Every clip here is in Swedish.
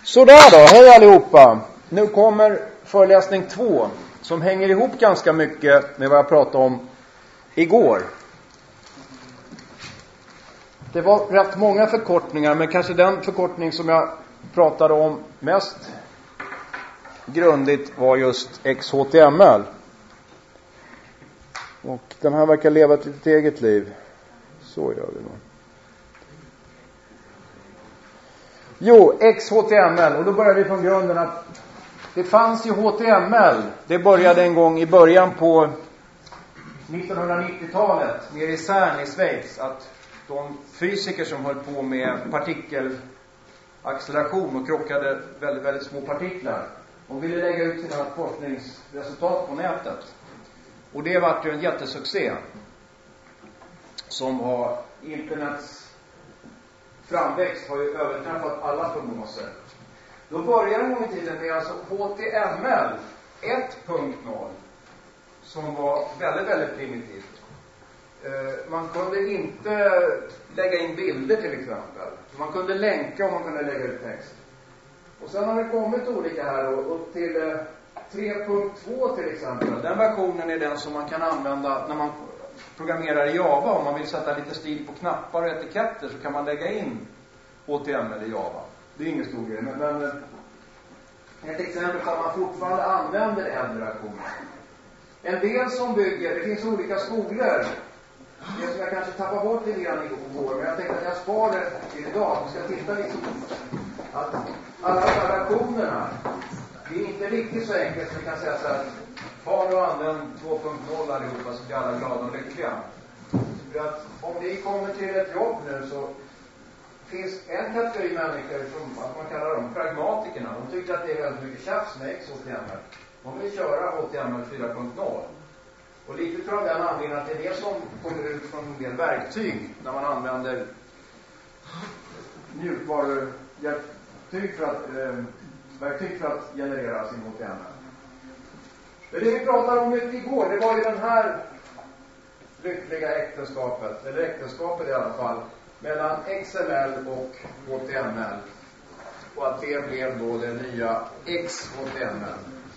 Sådär då, hej allihopa. Nu kommer föreläsning 2 som hänger ihop ganska mycket med vad jag pratade om igår. Det var rätt många förkortningar, men kanske den förkortning som jag pratade om mest grundligt var just XHTML. Och den här verkar leva ett litet eget liv. Så gör vi nog. Jo, XHTML. Och då börjar vi från grunden att det fanns ju HTML. Det började en gång i början på 1990-talet nere i CERN i Schweiz. Att de fysiker som höll på med partikelacceleration och krockade väldigt, väldigt små partiklar. De ville lägga ut sina forskningsresultat på nätet. Och det var ju en jättesuccé. Som har internets framväxt har ju överträffat alla prognoser. Då började en gång i tiden med alltså HTML 1.0 som var väldigt, väldigt primitivt. Man kunde inte lägga in bilder till exempel. Man kunde länka och man kunde lägga ut text. Och sen har det kommit olika här och till 3.2 till exempel. Den versionen är den som man kan använda när man programmerar i Java. Om man vill sätta lite stil på knappar och etiketter så kan man lägga in HTML i Java. Det är ingen stor grej. Men ett exempel på att man fortfarande använder äldre versioner. En del som bygger, det finns olika skolor. Det som jag kanske tappar bort lite grann igår. Men jag tänkte att jag sparar det till idag. Vi ska titta lite att alla de här versionerna, det är inte riktigt så enkelt som vi kan säga så här. Har du använt 2.0 allihopa så blir alla glada och lyckliga. För att om vi kommer till ett jobb nu så finns en kategori människor som att man kallar dem pragmatikerna. De tycker att det är väldigt mycket tjafs med XHTML. De vill köra HTML 4.0. Och lite tror jag den anledningen att det är det som kommer ut från en del verktyg när man använder mjukvaruverktyg för att generera sin HTML. Det vi pratade om mycket igår, det var ju den här lyckliga äktenskapet, eller äktenskapet i alla fall, mellan XML och HTML. Och att det blev då det nya XHTML.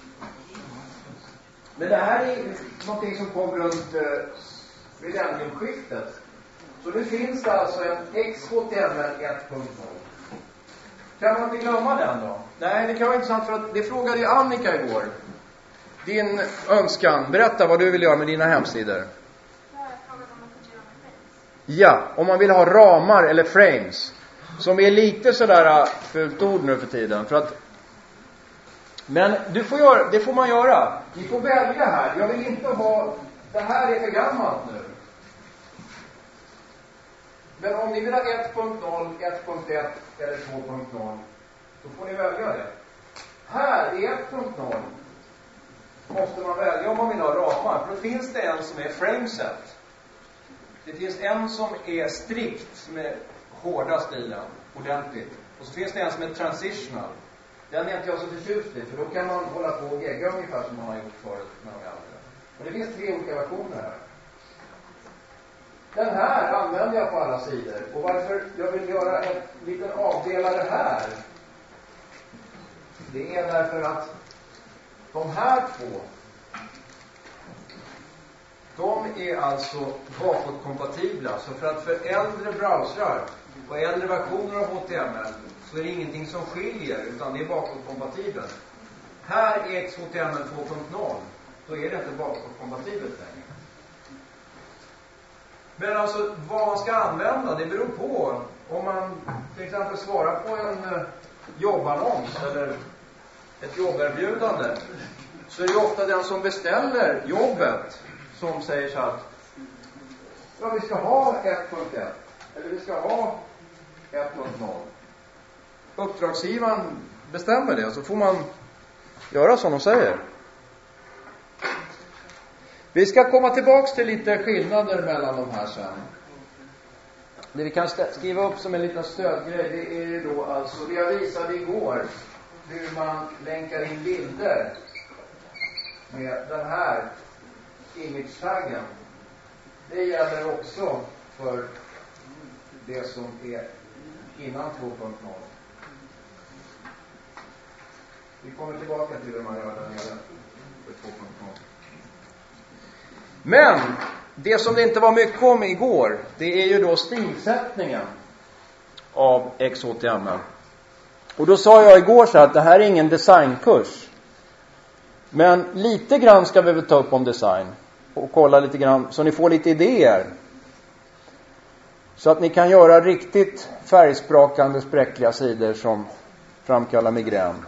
Men det här är någonting som kom runt millenniumskiftet. Så nu finns det alltså en XHTML 1.0. Kan man inte glömma den då? Nej, det kan vara intressant för att det frågade ju Annika igår. Din önskan, berätta vad du vill göra med dina hemsidor. Ja, om man vill ha ramar eller frames. Som är lite sådär fult ord nu för tiden. För att, men det får man göra. Ni får välja här. Jag vill inte ha, det här är för gammalt nu. Men om ni vill ha 1.0, 1.1 eller 2.0, då får ni välja det. Här i 1.0 måste man välja om man vill ha ramar. För då finns det en som är frameset. Det finns en som är strikt, som är hårda stilen, ordentligt. Och så finns det en som är transitional. Den är inte jag så förtjust i, för då kan man hålla på och gegga ungefär som man har gjort förut med de äldre. Och det finns 3 olika versioner här. Den här använder jag på alla sidor. Och varför jag vill göra en liten avdelare här, det är därför att de här två, de är alltså bakåtkompatibla. Så för att för äldre browsrar och äldre versioner av HTML så är det ingenting som skiljer, utan det är bakåtkompatibelt. Här är XHTML 2.0, då är det inte bakåtkompatibelt längre. Men alltså vad man ska använda, det beror på. Om man till exempel svarar på en jobbannons eller ett jobberbjudande, så är det ofta den som beställer jobbet som säger så att ja, vi ska ha 1.1 eller vi ska ha 1.0. Uppdragsgivaren bestämmer det, så får man göra som de säger. Vi ska komma tillbaks till lite skillnader mellan de här sen. Det vi kan skriva upp som en liten stödgrej, det är då alltså det jag visade igår, hur man länkar in bilder med den här image-taggen. Det gäller också för det som är innan 2.0. Vi kommer tillbaka till hur man gör där nere. Men det som det inte var mycket om igår, det är ju då stilsättningen av XHTML. Och då sa jag igår så att det här är ingen designkurs. Men lite grann ska vi väl ta upp om design. Och kolla lite grann så ni får lite idéer. Så att ni kan göra riktigt färgsprakande spräckliga sidor som framkallar migrän.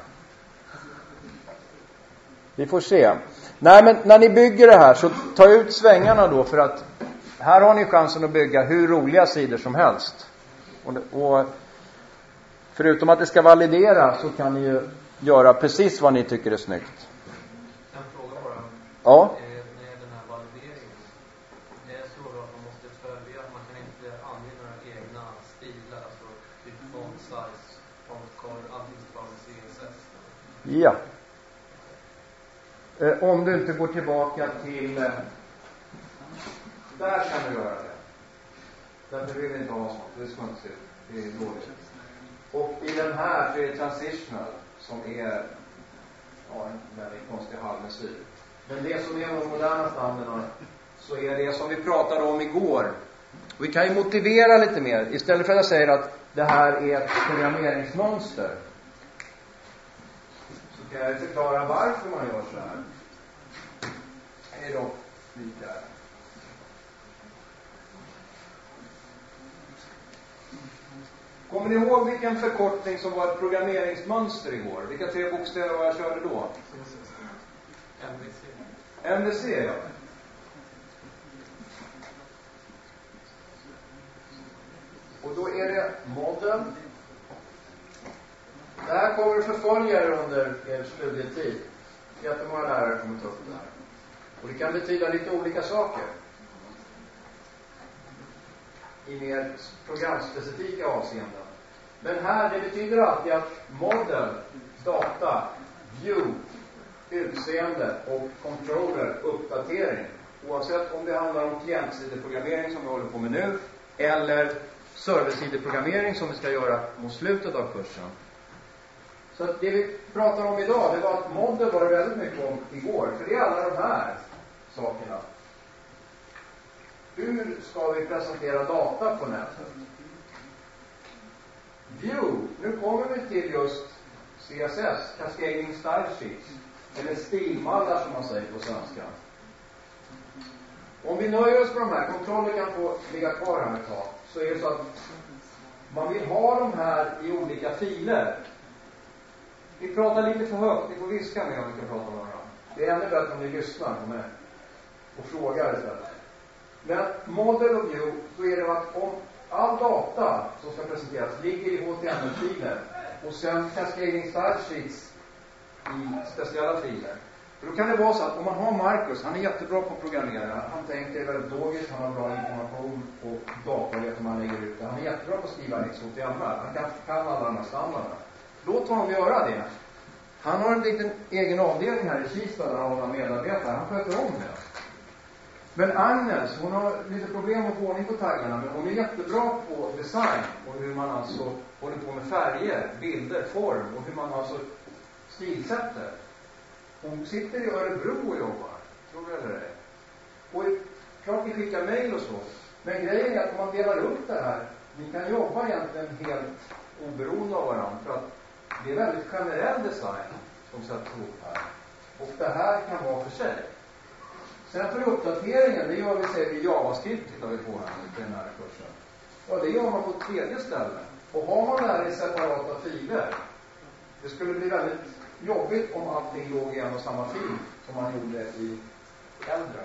Vi får se. Nej, men när ni bygger det här så ta ut svängarna då, för att här har ni chansen att bygga hur roliga sidor som helst. Och förutom att det ska validera så kan ni ju göra precis vad ni tycker är snyggt. En fråga bara. Ja. Med den här valideringen. Det är så att man måste följa, man kan inte ange några egna stilar, alltså typ font size, font color, allting ska vara med CSS. Ja. Om du inte går tillbaka till där kan du göra det. Därför vill vi inte ha sånt. Det ska man inte se. Det är dåligt. Och i den här så är det transitional som är en väldigt konstig halvmesyr. Men det som är de moderna standarderna så är det som vi pratade om igår. Och vi kan ju motivera lite mer. Istället för att jag säger att det här är ett programmeringsmönster, så kan jag förklara varför man gör så här. Det är då lika här. Kommer ni ihåg vilken förkortning som var ett programmeringsmönster igår? Vilka 3 bokstäver var jag körde då? MVC, ja. Och då är det model. Det här kommer att förfölja er under er studietid. Jättemånga lärare kommer ta upp det här. Och det kan betyda lite olika saker. I mer programspecifika avseenden. Men här, det betyder alltid att model, data, view, utseende och controller, uppdatering. Oavsett om det handlar om klientsideprogrammering som vi håller på med nu, eller serversideprogrammering som vi ska göra mot slutet av kursen. Så att det vi pratar om idag, det var att model var det väldigt mycket om igår. För det är alla de här sakerna. Hur ska vi presentera data på nätet? View. Nu kommer vi till just CSS, Cascading Style Sheets. Eller stilmallar som man säger på svenska. Om vi nöjer oss med de här, kontroller kan få ligga kvar här ett tag. Så är det så att man vill ha de här i olika filer. Vi pratar lite för högt, ni får viska med om vi kan prata med varandra. Det är ännu bättre om ni lyssnar på mig och frågar istället. Men model och view, så är det att om all data som ska presenteras ligger i HTML-filer och sen Cascading Style Sheets i speciella filer. För då kan det vara så att om man har Marcus, han är jättebra på att programmera, han tänker väldigt logiskt, han har bra information och data vet om han lägger ut det. Han är jättebra på att skriva XHTML, han kan alla de här standarderna. Låt honom göra det. Han har en liten egen avdelning här i Kista där han har medarbetare, han sköter om det. Men Agnes, hon har lite problem att få ordning på taggarna, men hon är jättebra på design och hur man alltså håller på med färger, bilder, form och hur man alltså stilsätter. Hon sitter i Örebro och jobbar, tror du eller ej? Och klart ni skickar mejl och så, men grejen är att om man delar upp det här, ni kan jobba egentligen helt oberoende av varandra, för att det är väldigt generell design som sätts ihop här. Och det här kan vara för sig. Sen för uppdateringen, det gör vi säger i JavaScript, tittar vi på här i den här kursen. Ja, det gör man på 3:e ställe. Och har man det här i separata filer, det skulle bli väldigt jobbigt om allting låg i en och samma fil som man gjorde i äldre.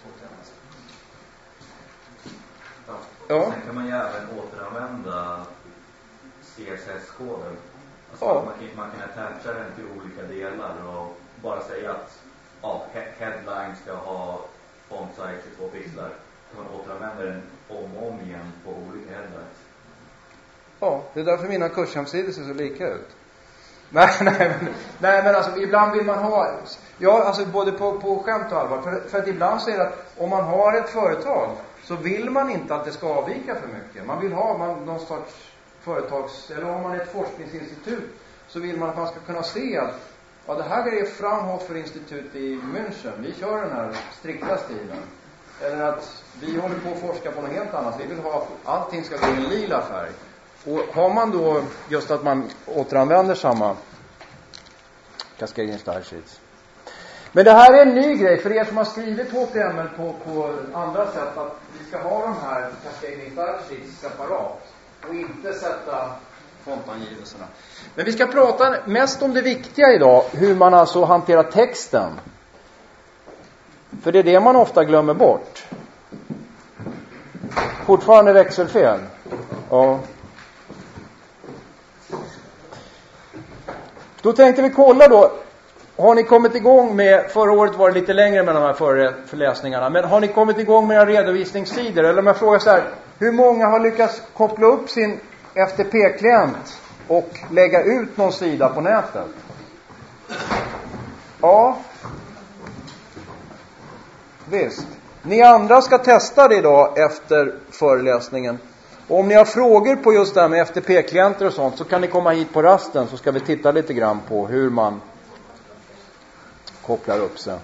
Ja. Sen kan man ju även återanvända CSS-koden. Alltså man kan attacha den till olika delar och bara säga att headline ska ha font size 22 pixlar. Kan man återanvända den om och om igen på olika headlines. Ja, det är därför mina kurshemsidor ser så lika ut. Nej, men alltså ibland vill man ha, ja, alltså både på skämt och allvar, för att ibland så är det att om man har ett företag så vill man inte att det ska avvika för mycket. Man vill ha någon sorts företags, eller om man är ett forskningsinstitut så vill man att man ska kunna se Ja, det här är Fraunhofer-institut i München. Vi kör den här strikta stilen. Eller att vi håller på att forska på något helt annat. Vi vill ha allting ska gå i en lila färg. Och har man då just att man återanvänder samma Cascading Style Sheets. Men det här är en ny grej för er som har skrivit HTML på andra sätt, att vi ska ha de här Cascading Style Sheets separat och inte sätta fontangivelserna. Men vi ska prata mest om det viktiga idag, hur man alltså hanterar texten. För det är det man ofta glömmer bort. Fortfarande växelfel. Ja. Då tänkte vi kolla då. Har ni kommit igång med, förra året var det lite längre med de här föreläsningarna, men har ni kommit igång med era redovisningssidor? Eller om jag frågar så här, hur många har lyckats koppla upp sin FTP-klient och lägga ut någon sida på nätet? Ja. Visst. Ni andra ska testa det idag efter föreläsningen. Och om ni har frågor på just det här med FTP-klienter och sånt, så kan ni komma hit på rasten, så ska vi titta lite grann på hur man kopplar upp sig.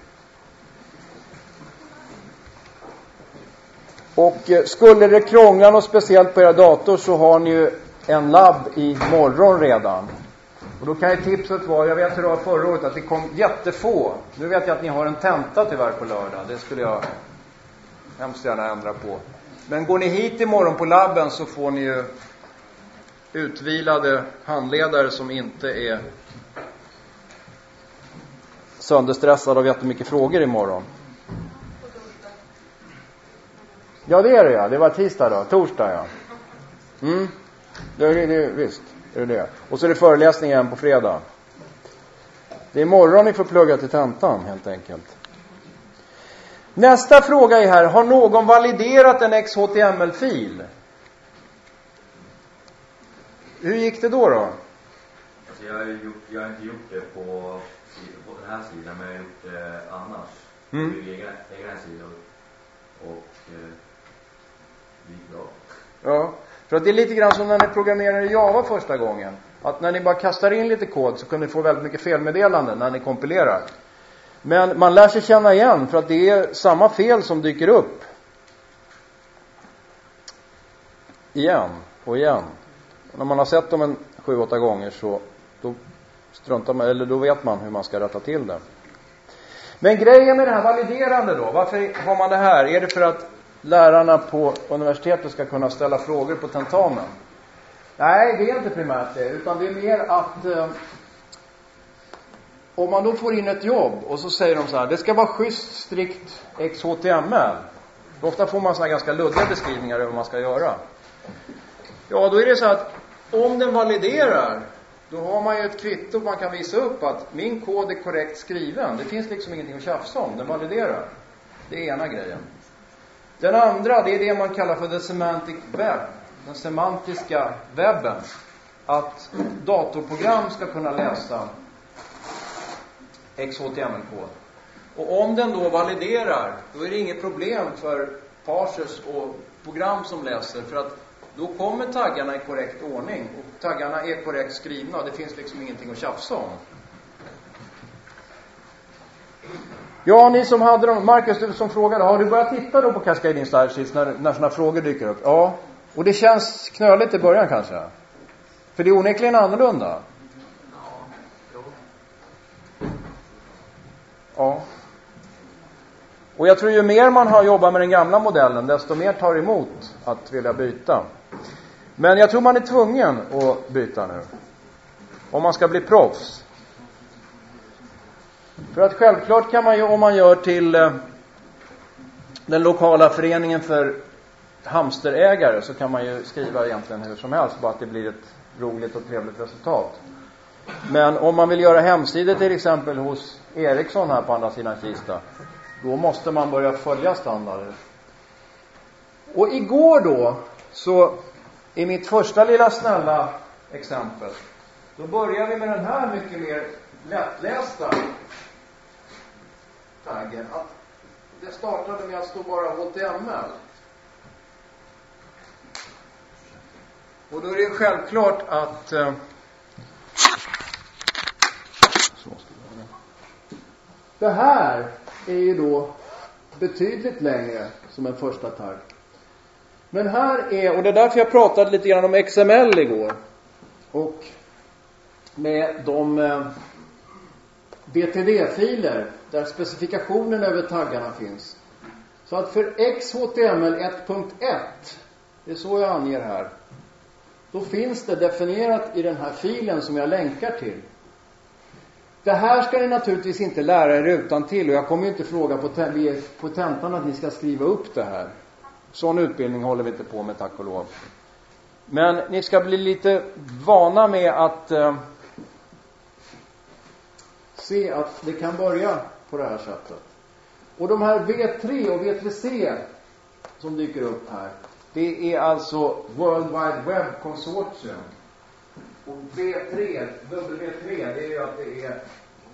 Och skulle det krångla något speciellt på era dator, så har ni ju en labb i morgon redan. Och då kan ju tipset vara, jag vet hur det var förra året, att det kom jättefå. Nu vet jag att ni har en tenta tyvärr på lördag. Det skulle jag hemskt gärna ändra på. Men går ni hit imorgon på labben, så får ni ju utvilade handledare som inte är sönderstressade av jättemycket frågor imorgon. Ja, det är det, ja. Det var tisdag då. Torsdag, ja. Det är visst. Det är det. Och så är det föreläsning igen på fredag. Det är imorgon ni får plugga till tentan, helt enkelt. Nästa fråga är här. Har någon validerat en XHTML-fil? Hur gick det då? Alltså jag har inte gjort det på den här sidan, men jag har gjort det annars. På egen sida. Och det gick bra. Ja, för att det är lite grann som när ni programmerar i Java första gången. Att när ni bara kastar in lite kod, så kan ni få väldigt mycket felmeddelanden när ni kompilerar. Men man lär sig känna igen, för att det är samma fel som dyker upp igen och igen. Och när man har sett dem 7-8 gånger, så då struntar man, eller då vet man hur man ska rätta till det. Men grejen med det här validerande då, varför har man det här? Är det för att lärarna på universitetet ska kunna ställa frågor på tentamen? Nej, det är inte primärt det, utan det är mer att om man då får in ett jobb och så säger de så här, det ska vara schysst, strikt XHTML. Då ofta får man så här ganska luddiga beskrivningar över vad man ska göra. Ja, då är det så att om den validerar, då har man ju ett kvitto man kan visa upp att min kod är korrekt skriven. Det finns liksom ingenting att tjafsa om, den validerar. Det är ena grejen. Den andra, det är det man kallar för the semantic web. Den semantiska webben. Att datorprogram ska kunna läsa XHTML-kod. Och om den då validerar, då är det inget problem för parsers och program som läser. För att då kommer taggarna i korrekt ordning. Och taggarna är korrekt skrivna. Det finns liksom ingenting att tjafsa om. Ja, ni som hade dem, Marcus, du som frågade, har du börjat titta då på Cascading Style Sheets när såna frågor dyker upp? Ja, och det känns knöligt i början kanske. För det är onekligen annorlunda. Ja. Och jag tror ju mer man har jobbat med den gamla modellen, desto mer tar emot att vilja byta. Men jag tror man är tvungen att byta nu. Om man ska bli proffs. För att självklart kan man ju, om man gör till den lokala föreningen för hamsterägare, så kan man ju skriva egentligen hur som helst, bara att det blir ett roligt och trevligt resultat. Men om man vill göra hemsidor till exempel hos Ericsson här på andra sidan Kista, då måste man börja följa standarder. Och igår då, så i mitt första lilla snälla exempel, då börjar vi med den här mycket mer lättlästa taggen. Att det startade med att stå bara HTML. Och då är det självklart att så Det här är ju då betydligt längre som en första tagg. Men här är, och det är därför jag pratade lite grann om XML igår. Och med de DTD-filer där specifikationen över taggarna finns. Så att för XHTML 1.1, det är så jag anger här, då finns det definierat i den här filen som jag länkar till. Det här ska ni naturligtvis inte lära er utan till, och jag kommer ju inte fråga på tentan att ni ska skriva upp det här. Sån utbildning håller vi inte på med, tack och lov. Men ni ska bli lite vana med att se att det kan börja på det här sättet. Och de här V3 och V3C som dyker upp här, det är alltså World Wide Web Consortium. Och V3, W3, det är ju att det är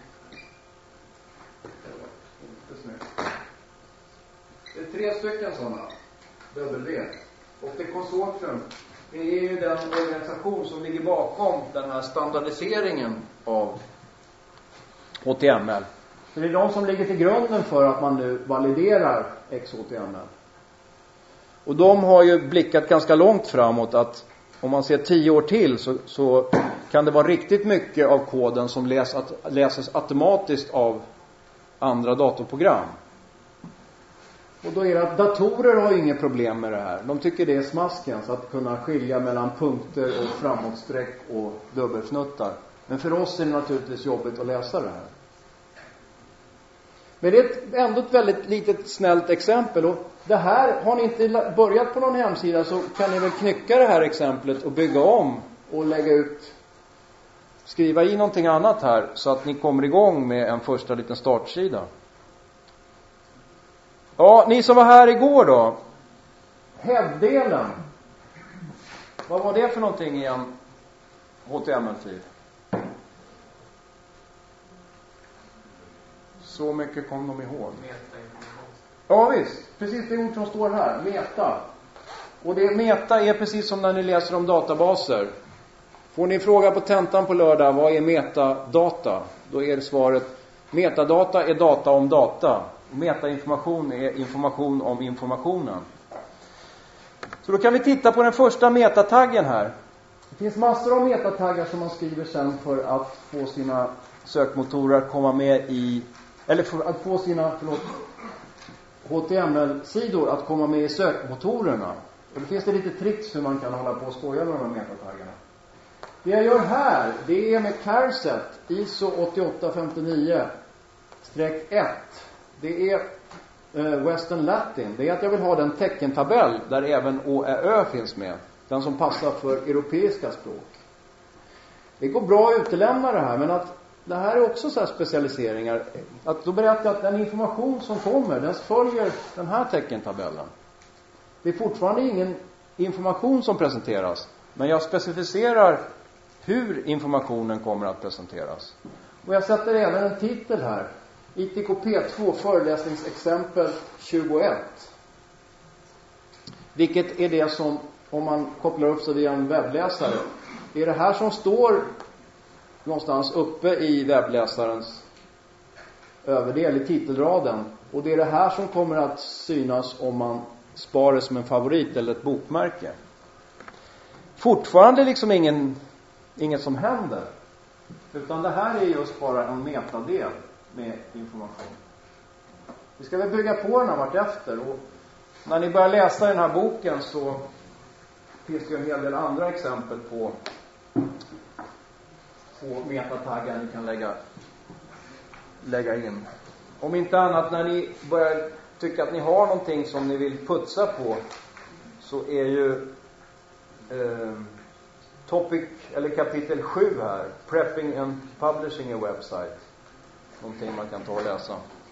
tre stycken sådana W. Och det konsortium, det är ju den organisation som ligger bakom den här standardiseringen av HTML. Så det är de som ligger till grunden för att man nu validerar XHTML. Och de har ju blickat ganska långt framåt, att om man ser 10 år till så kan det vara riktigt mycket av koden som läses automatiskt av andra datorprogram. Och då är det att datorer har inget problem med det här. De tycker det är smaskens att kunna skilja mellan punkter och framåtsträck och dubbelfnuttar. Men för oss är det naturligtvis jobbigt att läsa det här. Men det är ändå ett väldigt litet snällt exempel. Och det här, har ni inte börjat på någon hemsida så kan ni väl knycka det här exemplet och bygga om och lägga ut, skriva i någonting annat här så att ni kommer igång med en första liten startsida. Ja, ni som var här igår då. Head-delen. Vad var det för någonting i en HTML-fil? Så mycket kom de ihåg. Ja visst, precis det ord som står här, meta. Och det meta är precis som när ni läser om databaser. Får ni fråga på tentan på lördag, vad är metadata? Då är svaret, metadata är data om data. Metainformation är information om informationen. Så då kan vi titta på den första metataggen här. Det finns massor av metataggar som man skriver sen för att få sina sökmotorer att komma med i, eller för att få sina HTML-sidor att komma med i sökmotorerna. Och det finns det lite tricks hur man kan hålla på och skoja med de här metataggarna. Det jag gör här, det är med Charset ISO 8859-1. Det är Western Latin. Det är att jag vill ha den teckentabell där även ÅÄ finns med. Den som passar för europeiska språk. Det går bra att utelämna det här, men att det här är också så här specialiseringar. Att då berättar jag att den information som kommer, den följer den här teckentabellen. Det är fortfarande ingen information som presenteras, men jag specificerar hur informationen kommer att presenteras. Och jag sätter även en titel här. ITKP2 föreläsningsexempel 21. Vilket är det som, om man kopplar upp sig via en webbläsare, det är det här som står någonstans uppe i webbläsarens överdel i titelraden. Och det är det här som kommer att synas om man sparar som en favorit eller ett bokmärke. Fortfarande liksom inget som händer. Utan det här är just bara en metadel med information. Vi ska väl bygga på den här vartefter. Och när ni börjar läsa den här boken så finns det ju en hel del andra exempel på metataggar ni kan lägga in. Om inte annat, när ni börjar tycka att ni har någonting som ni vill putsa på, så är ju topic eller kapitel 7 här, Prepping and Publishing a Website, någonting man kan ta och läsa.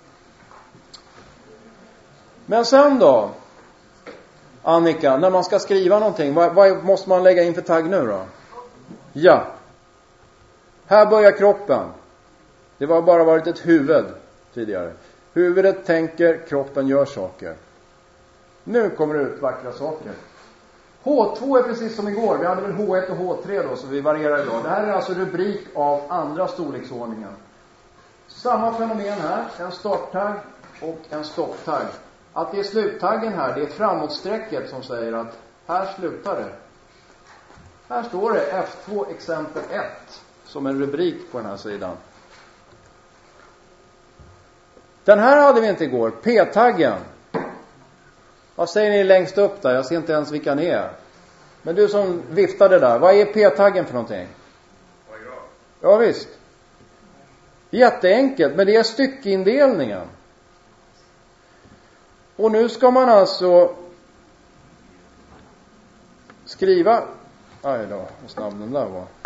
Men sen då, Annika, när man ska skriva någonting, vad måste man lägga in för tagg nu då? Ja. Här börjar kroppen. Det var bara varit ett huvud tidigare. Huvudet tänker, kroppen gör saker. Nu kommer det ut vackra saker. H2 är precis som igår. Vi hade väl H1 och H3 då, så vi varierar idag. Det här är alltså rubrik av andra storleksordningen. Samma fenomen här, en starttagg och en stopptagg. Att det är sluttaggen här, det är framåtsträcket som säger att här slutar det. Här står det F2 exempel 1 som en rubrik på den här sidan. Den här hade vi inte igår, P-taggen. Vad säger ni längst upp där? Jag ser inte ens vilka ni är. Men du som viftade där, vad är P-taggen för någonting? Ja visst. Jätteenkelt, men det är styckindelningen. Och nu ska man alltså skriva. Aj då, hur snabb den där var.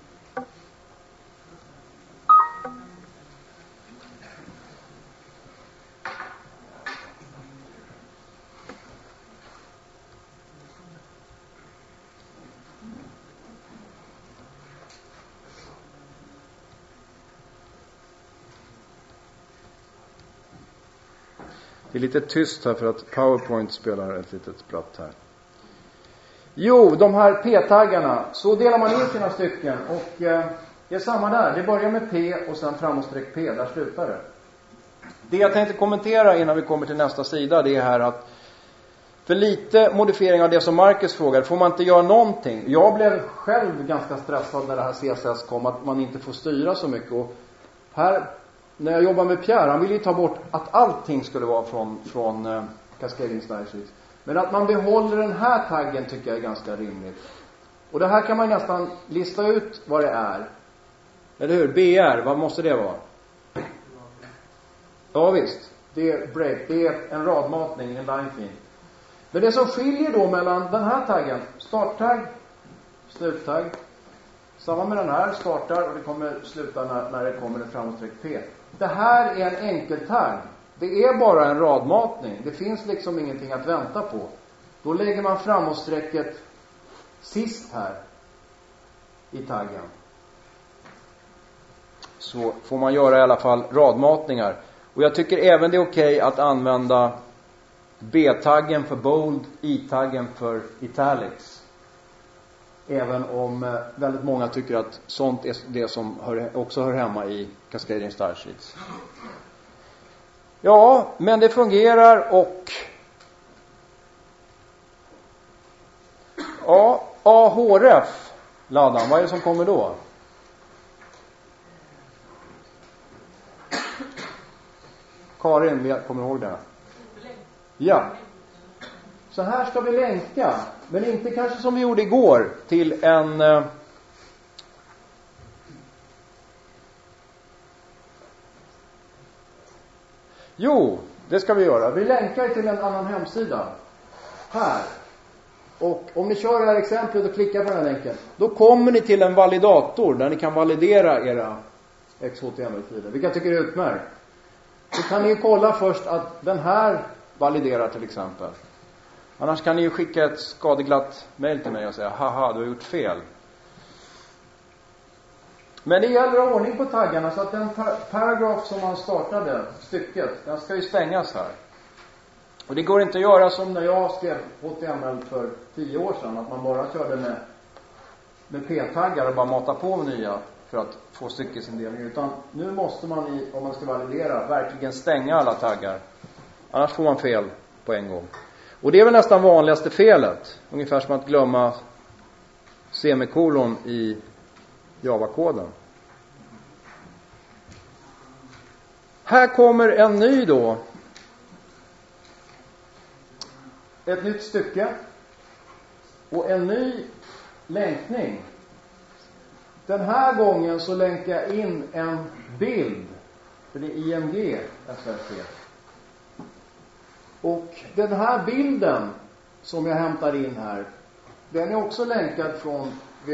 Det är lite tyst här för att PowerPoint spelar ett litet spratt här. Jo, de här P-taggarna, så delar man in sina stycken och det är samma där. Det börjar med P och sen framåtsträck P, där slutar det. Det jag tänkte kommentera innan vi kommer till nästa sida, det är här att för lite modifiering av det som Marcus frågar, får man inte göra någonting? Jag blev själv ganska stressad när det här CSS kom, att man inte får styra så mycket. Och här, när jag jobbar med Pierre, han ville ju ta bort att allting skulle vara från Cascading Style Sheets. Men att man behåller den här taggen tycker jag är ganska rimligt. Och det här kan man nästan lista ut vad det är. Eller hur? BR, vad måste det vara? Ja visst, det är break, det är en radmatning, en line feed. Men det som skiljer då mellan den här taggen, starttagg, sluttagg, samma med den här, startar och det kommer sluta när det kommer en framåtsträck P. Det här är en enkeltagg. Det är bara en radmatning. Det finns liksom ingenting att vänta på. Då lägger man framåtsträcket sist här i taggen. Så får man göra i alla fall radmatningar. Och jag tycker även det är okej att använda B-taggen för bold, I-taggen för italics. Även om väldigt många tycker att sånt är det som också hör hemma i Cascading Style Sheets. Ja, men det fungerar och ja, AHRF laddan, vad är det som kommer då? Karin, vi kommer ihåg det. Ja. Så här ska vi länka, men inte kanske som vi gjorde igår till en Jo, det ska vi göra. Vi länkar till en annan hemsida. Här. Och om ni kör det här exemplet och klickar på den här länken, då kommer ni till en validator där ni kan validera era XHTML-filer. Vilka jag tycker är utmärkt. Så kan ni kolla först att den här validerar till exempel. Annars kan ni ju skicka ett skadeglatt mejl till mig och säga haha, du har gjort fel. Men det gäller att ha ordning på taggarna så att den paragraf som man startade, stycket, den ska ju stängas här. Och det går inte att göra som när jag skrev HTML för 10 år sedan, att man bara körde med P-taggar och bara mata på nya för att få styckesindelning. Utan nu måste man, om man ska validera, verkligen stänga alla taggar. Annars får man fel på en gång. Och det är väl nästan vanligaste felet. Ungefär som att glömma semikolon i Java-koden. Här kommer en ny då. Ett nytt stycke. Och en ny länkning. Den här gången så länkar jag in en bild. För det är IMG SRC. Och den här bilden som jag hämtar in här, den är också länkad från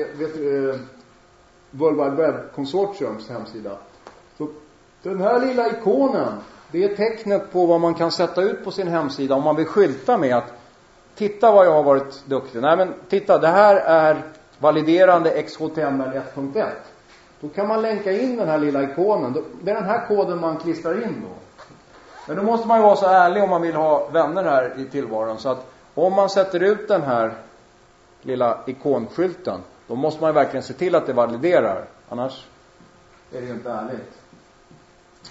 World Wide Web Consortiums hemsida. Så den här lilla ikonen, det är tecknet på vad man kan sätta ut på sin hemsida om man vill skylta med att titta vad jag har varit duktig. Nej men titta, det här är validerande XHTML 1.1. Då kan man länka in den här lilla ikonen. Det är den här koden man klistrar in då. Men då måste man ju vara så ärlig om man vill ha vänner här i tillvaron. Så att om man sätter ut den här lilla ikonskylten, då måste man verkligen se till att det validerar. Annars är det ju inte ärligt.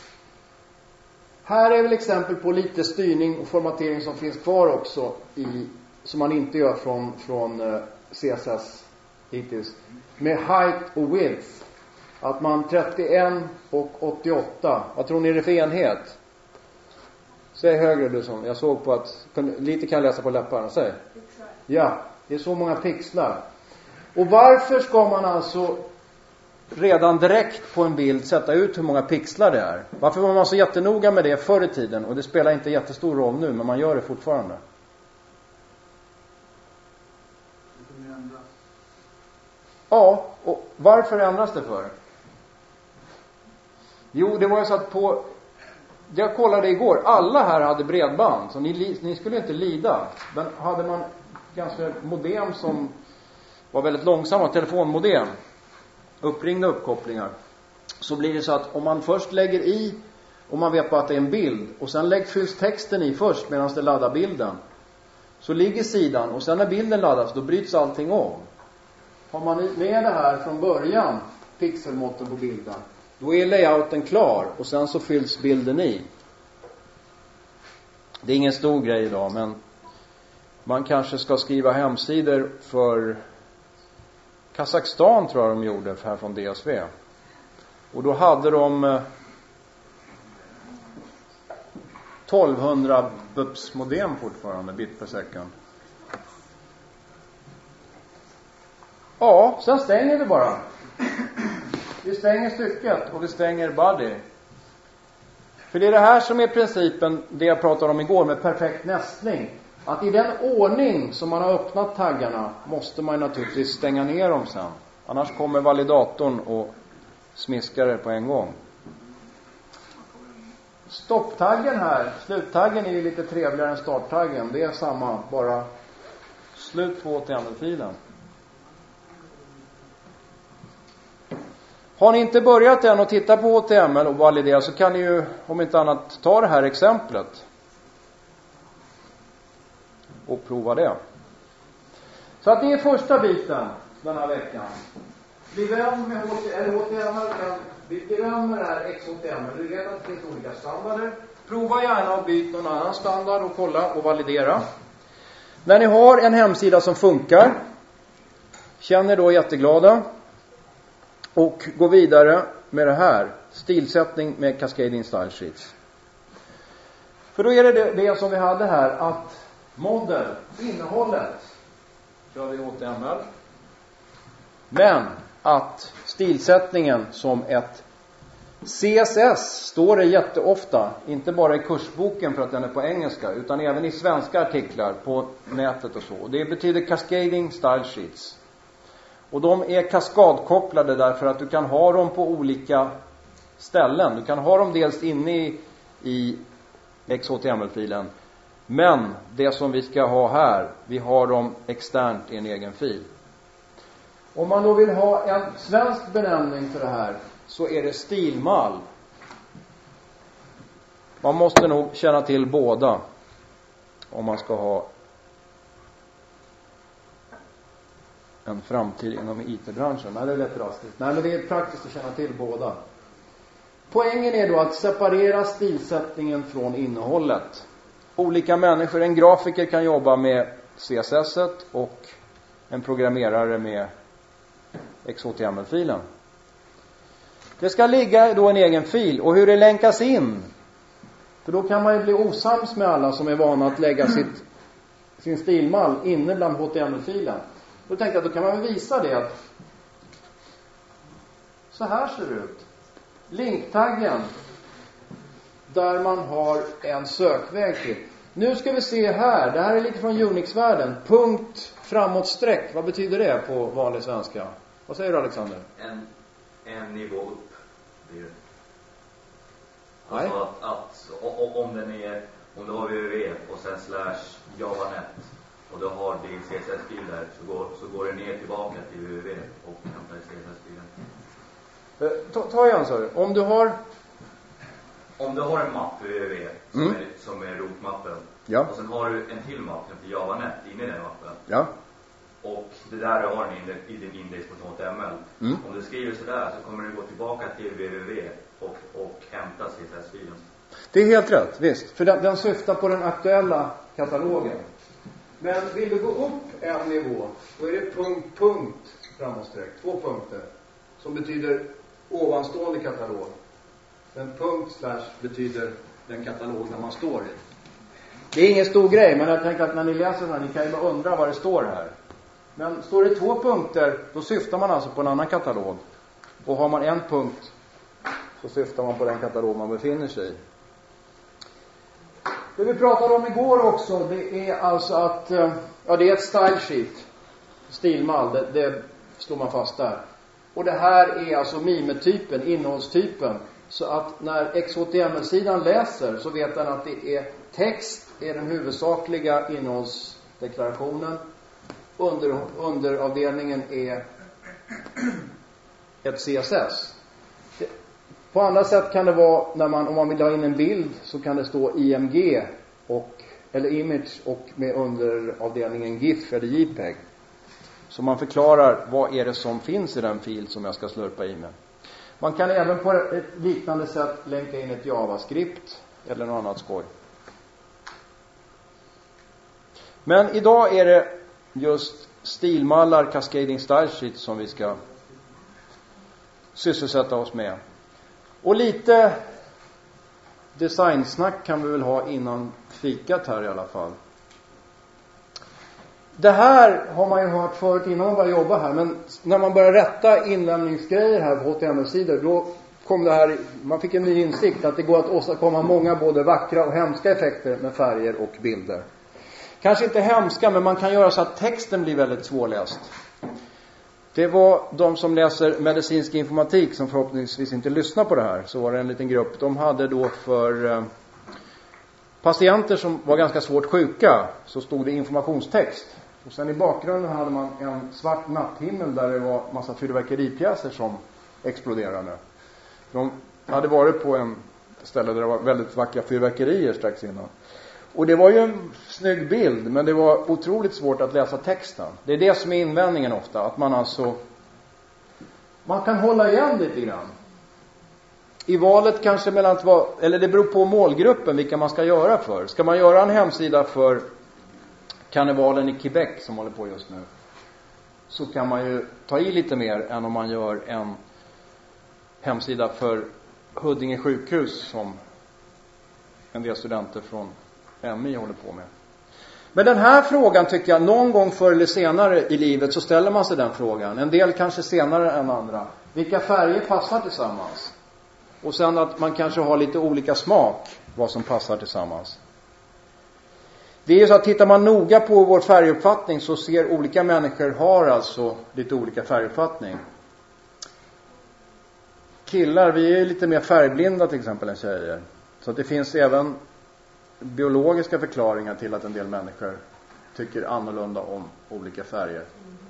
Här är väl exempel på lite styrning och formatering som finns kvar också som man inte gör från CSS hittills. Med height och width. Att man 31 och 88. Vad tror ni är det för enhet? Säg högre du som. Jag såg på att lite kan jag läsa på läpparna. Säg. Ja, det är så många pixlar. Och varför ska man alltså redan direkt på en bild sätta ut hur många pixlar det är? Varför var man så jättenoga med det förr i tiden? Och det spelar inte jättestor roll nu, men man gör det fortfarande. Ja, och varför ändras det för? Jo, det var ju så att jag kollade igår, alla här hade bredband, så ni skulle inte lida. Men hade man ganska modem som var väldigt långsamma, telefonmodem, uppringda uppkopplingar, så blir det så att om man först lägger i, om man vet på att det är en bild, och sen fylls texten i först medan det laddar bilden, så ligger sidan, och sen när bilden laddas, då bryts allting om. Har man med det här från början, pixelmåtten på bilden, då är layouten klar, och sen så fylls bilden i. Det är ingen stor grej idag, men man kanske ska skriva hemsidor för Kazakstan, tror jag de gjorde här från DSV. Och då hade de 1200 BUPS modem fortfarande, bit per second. Ja, sen stänger vi bara. Vi stänger stycket och vi stänger body. För det är det här som är principen, det jag pratade om igår med perfekt nästning. Att i den ordning som man har öppnat taggarna måste man naturligtvis stänga ner dem sen. Annars kommer validatorn och smiskar det på en gång. Stopptaggen här, sluttaggen är ju lite trevligare än starttaggen. Det är samma, bara slut på HTML-filen. Har ni inte börjat än att titta på HTML och validera, så kan ni ju om inte annat ta det här exemplet och prova det. Så att det är första biten den här veckan. Bli vän med HTML, bli vän med det här XHTML. Du vet att det finns olika standarder. Prova gärna att byta någon annan standard och kolla och validera. När ni har en hemsida som funkar, känner då jätteglada. Och gå vidare med det här. Stilsättning med Cascading Style Sheets. För då är det som vi hade här, att modell, innehållet, kör vi HTML. Men att stilsättningen som ett CSS står det jätteofta. Inte bara i kursboken för att den är på engelska, utan även i svenska artiklar på nätet och så. Och det betyder Cascading Style Sheets. Och de är kaskadkopplade därför att du kan ha dem på olika ställen. Du kan ha dem dels inne i XHTML-filen. Men det som vi ska ha här, vi har dem externt i en egen fil. Om man då vill ha en svensk benämning för det här, så är det stilmall. Man måste nog känna till båda om man ska ha en framtid inom IT-branschen. Nej, det är lätt drastiskt. Nej, men det är praktiskt att känna till båda. Poängen är då att separera stilsättningen från innehållet. Olika människor, en grafiker kan jobba med CSS och en programmerare med XHTML-filen. Det ska ligga då en egen fil. Och hur det länkas in, för då kan man ju bli osams med alla som är vana att lägga sin stilmall inne bland HTML-filen. Då tänkte jag att då kan man visa det att så här ser det ut. Linktaggen där man har en sökväg till. Nu ska vi se här. Det här är lite från Unix-världen. Punkt framåt streck. Vad betyder det på vanlig svenska? Vad säger du, Alexander? En nivå upp blir det. Nej. Alltså om du har www och sen /javanet och du har din CSS-fil där, så går det ner tillbaka till www och hämtar CSS-filen. Ta igen, så. Om du har en mapp för www som är rootmappen, ja. Och sen har du en till mapp för javanet inne i den mappen. Ja. Och det där har ni i din index.html. Om du skriver sådär, så kommer du gå tillbaka till www och hämta CSS-filen Det är helt rätt, visst. För den syftar på den aktuella katalogen. Men vill du gå upp en nivå, då är det punkt framåtsträck. 2 punkter. Som betyder ovanstående katalog. Men punkt / betyder den katalog där man står i. Det är ingen stor grej, men jag tänker att när ni läser den här, ni kan ju bara undra vad det står här. Men står det 2 punkter, då syftar man alltså på en annan katalog. Och har man en punkt, så syftar man på den katalog man befinner sig i. Det vi pratade om igår också, det är alltså att, ja, det är ett style sheet. Stilmall, det slår man fast där. Och det här är alltså mimetypen, innehållstypen. Så att när XHTML-sidan läser så vet den att det är text, är den huvudsakliga innehållsdeklarationen. Underavdelningen är ett CSS. På andra sätt kan det vara när om man vill ha in en bild, så kan det stå IMG eller image och med underavdelningen GIF eller JPEG. Så man förklarar vad är det som finns i den fil som jag ska slurpa i med. Man kan även på ett liknande sätt länka in ett JavaScript eller något annat skoj. Men idag är det just stilmallar, cascading style sheets som vi ska sysselsätta oss med. Och lite designsnack kan vi väl ha innan fikat här i alla fall. Det här har man ju hört förut innan man började jobba här. Men när man börjar rätta inlämningsgrejer här på HTML-sidor, då kom det här, man fick en ny insikt att det går att åstadkomma många både vackra och hemska effekter med färger och bilder. Kanske inte hemska, men man kan göra så att texten blir väldigt svårläst. Det var de som läser medicinsk informatik som förhoppningsvis inte lyssnar på det här. Så var det en liten grupp. De hade då för patienter som var ganska svårt sjuka, så stod det informationstext. Och sen i bakgrunden hade man en svart natthimmel där det var massa fyrverkeripjäser som exploderade. De hade varit på en ställe där det var väldigt vackra fyrverkerier strax innan. Och det var ju en snygg bild, men det var otroligt svårt att läsa texten. Det är det som är invändningen ofta, att man kan hålla igen lite grann. I valet kanske mellan eller det beror på målgruppen vilka man ska göra för. Ska man göra en hemsida för karnevalen i Quebec som håller på just nu, så kan man ju ta i lite mer än om man gör en hemsida för Huddinge sjukhus som en del studenter från MI håller på med. Men den här frågan tycker jag någon gång förr eller senare i livet så ställer man sig den frågan. En del kanske senare än andra. Vilka färger passar tillsammans? Och sen att man kanske har lite olika smak vad som passar tillsammans. Det är ju så att tittar man noga på vår färguppfattning så ser olika människor har alltså lite olika färguppfattning. Killar, vi är lite mer färgblinda till exempel än tjejer. Så att det finns även biologiska förklaringar till att en del människor tycker annorlunda om olika färger.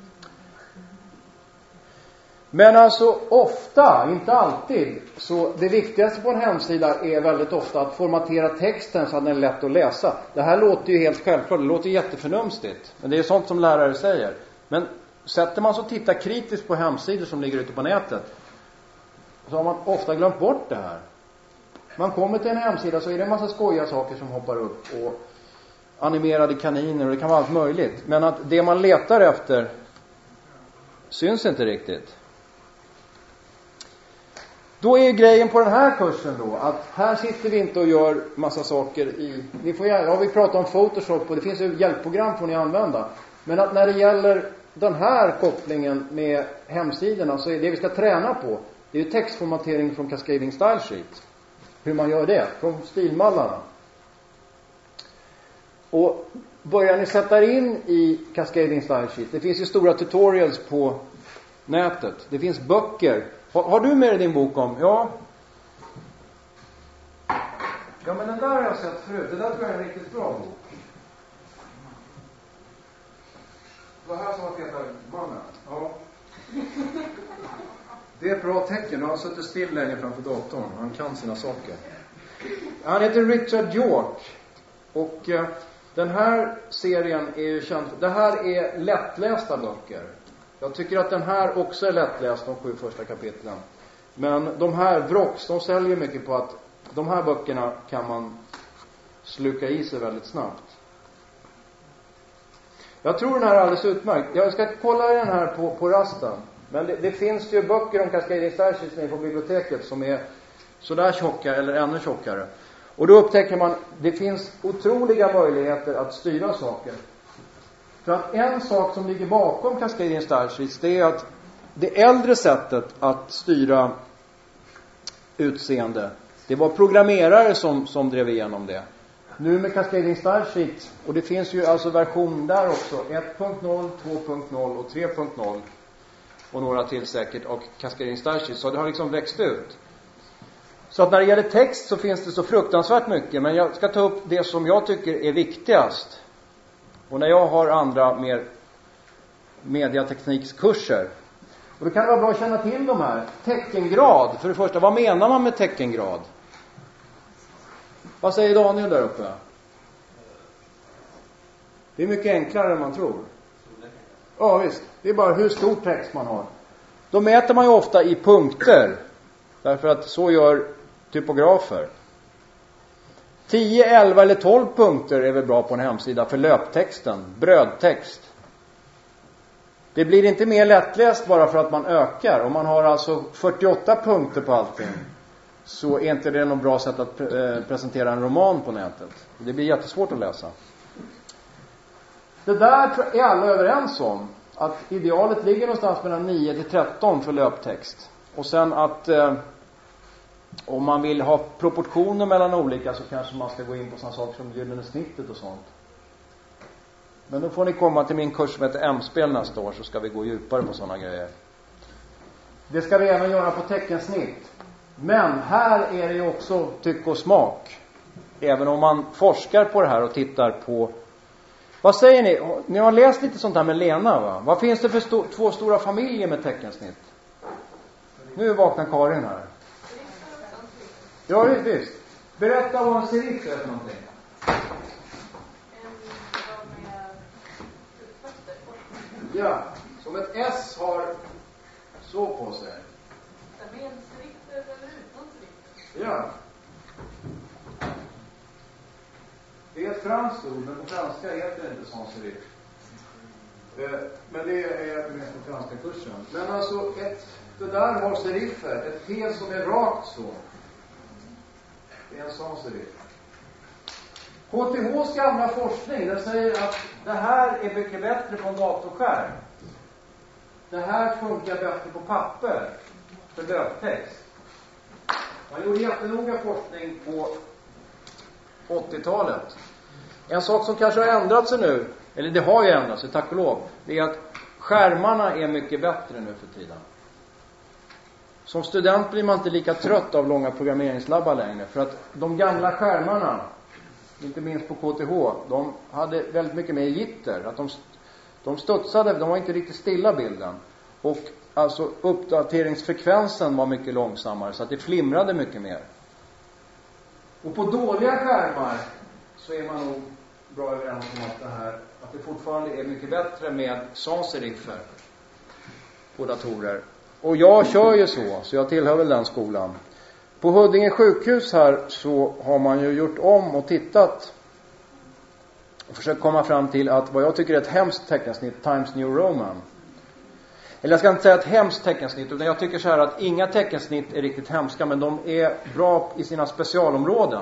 Men alltså ofta, inte alltid, så det viktigaste på en hemsida är väldigt ofta att formatera texten så att den är lätt att läsa. Det här låter ju helt självklart, det låter jätteförnumstigt. Men det är sånt som lärare säger. Men sätter man så och tittar kritiskt på hemsidor som ligger ute på nätet, så har man ofta glömt bort det här. Man kommer till en hemsida så är det en massa skojiga saker som hoppar upp och animerade kaniner och det kan vara allt möjligt. Men att det man letar efter syns inte riktigt. Då är grejen på den här kursen då att här sitter vi inte och gör massa saker i... vi pratar om Photoshop och det finns ju hjälpprogram får ni använda. Men att när det gäller den här kopplingen med hemsidorna så är det vi ska träna på, det är ju textformatering från Cascading Style Sheet. Hur man gör det från stilmallarna. Och börjar ni sätta in i Cascading Style Sheet. Det finns ju stora tutorials på nätet. Det finns böcker. Har du med dig din bok om? Ja. Ja, men den där har jag sett förut. Det där tror jag är en riktigt bra bok. Det var här som var feta mannen. Ja. Det är ett bra tecken. Han har suttit still länge framför datorn. Han kan sina saker. Han heter Richard York. Och den här serien är ju känd. Det här är lättlästa böcker. Jag tycker att den här också är lättläst, de 7 första kapitlen. Men de här Vrox, de säljer mycket på att de här böckerna kan man sluka i sig väldigt snabbt. Jag tror den här är alldeles utmärkt. Jag ska kolla den här på rasten. Men det finns ju böcker om Cascading Starship på biblioteket som är sådär tjocka eller ännu tjockare. Och då upptäcker man, det finns otroliga möjligheter att styra saker. För att en sak som ligger bakom Cascading Starship, det är att det äldre sättet att styra utseende, det var programmerare som drev igenom det. Nu med Cascading Starship, och det finns ju alltså version där också, 1.0, 2.0 och 3.0 och några till säkert, och Cascading Starship, så det har liksom växt ut. Så att när det gäller text så finns det så fruktansvärt mycket, men jag ska ta upp det som jag tycker är viktigast. Och när jag har andra mer mediateknikskurser, och då kan det vara bra att känna till de här. Teckengrad, för det första, vad menar man med teckengrad? Vad säger Daniel där uppe? Det är mycket enklare än man tror. Ja visst, det är bara hur stor text man har. Då mäter man ju ofta i punkter, därför att så gör typografer. 10, 11 eller 12 punkter är väl bra på en hemsida för löptexten, brödtext. Det blir inte mer lättläst bara för att man ökar. Om man har alltså 48 punkter på allting, så är inte det något bra sätt att presentera en roman på nätet. Det blir jättesvårt att läsa. Det där är alla överens om. Att idealet ligger någonstans mellan 9 till 13 för löptext. Och sen att om man vill ha proportioner mellan olika, så kanske man ska gå in på sådana saker som gyllene snittet och sånt. Men då får ni komma till min kurs som heter M-spel nästa år, så ska vi gå djupare på sådana grejer. Det ska vi även göra på teckensnitt. Men här är det ju också tycke och smak. Även om man forskar på det här och tittar på... Vad säger ni? Ni har läst lite sånt här med Lena, va? Vad finns det för två stora familjer med teckensnitt? Nu vaknar Karin här. Ja, visst. Berätta vad en serif är för någonting. Ja, som ett S har så på sig. Med en serif eller utan serif? Ja. Det är ett franskt ord, men på franska heter det inte sans serif. Men det är med på franska kursen. Men alltså, det där har serifer. Ett P som är rakt så. Det är en sans serif. KTHs gamla forskning, den säger att det här är mycket bättre på en datorskärm. Det här funkar bättre på papper för löptext. Man gjorde jättenoga forskning på 80-talet. En sak som kanske har ändrat sig nu, eller det har ju ändrat sig, tack och lov, det är att skärmarna är mycket bättre nu för tiden. Som student blir man inte lika trött av långa programmeringslabbar längre, för att de gamla skärmarna, inte minst på KTH, de hade väldigt mycket mer gitter, att de studsade, de var inte riktigt stilla bilden, och alltså uppdateringsfrekvensen var mycket långsammare, så att det flimrade mycket mer. Och på dåliga skärmar så är man nog bra överens om att det fortfarande är mycket bättre med sans seriffer på datorer. Och jag kör ju så jag tillhör väl den skolan. På Huddinge sjukhus här så har man ju gjort om och tittat och försökt komma fram till att vad jag tycker är ett hemskt teckensnitt, Times New Roman. Eller jag ska inte säga ett hemskt teckensnitt, utan jag tycker så här att inga teckensnitt är riktigt hemska, men de är bra i sina specialområden.